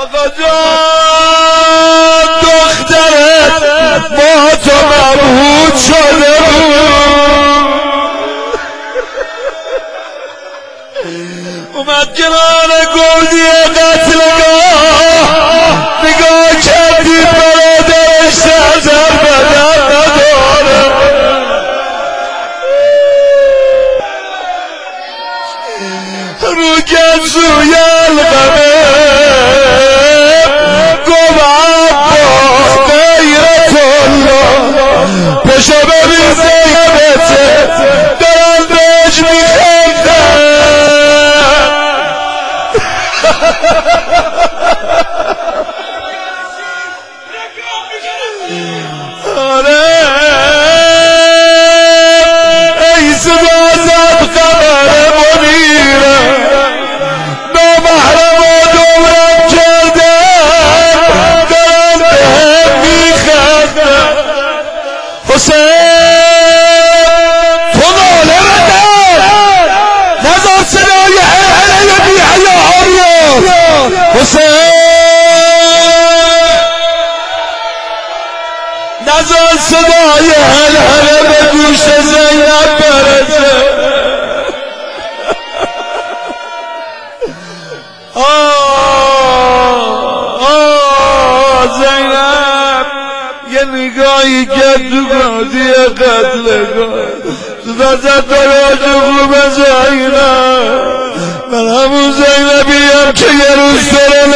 آقا جان دخترت با تو مبهوت شده اومد کنار گودی قتلگاه نگاه کردی برادرش نظر بدن نداره رو گنزوی القمه گم عباس غیرت الله پشو ببین زیبته دارن بهش میخندن آره ای سبازت خبر منیره نامحرم و دورم کردن دارن بهم میخندن حسین تو ناله بده نذار صدای هلهله بی حیاها بیاد حسین نذار صدای هلهله به گوش زینب برسه زینب یه نگاهی کرد تو گودی قتلگاه تو دستت دراج خوب زینب من همون زینبیم که یه روز تو رو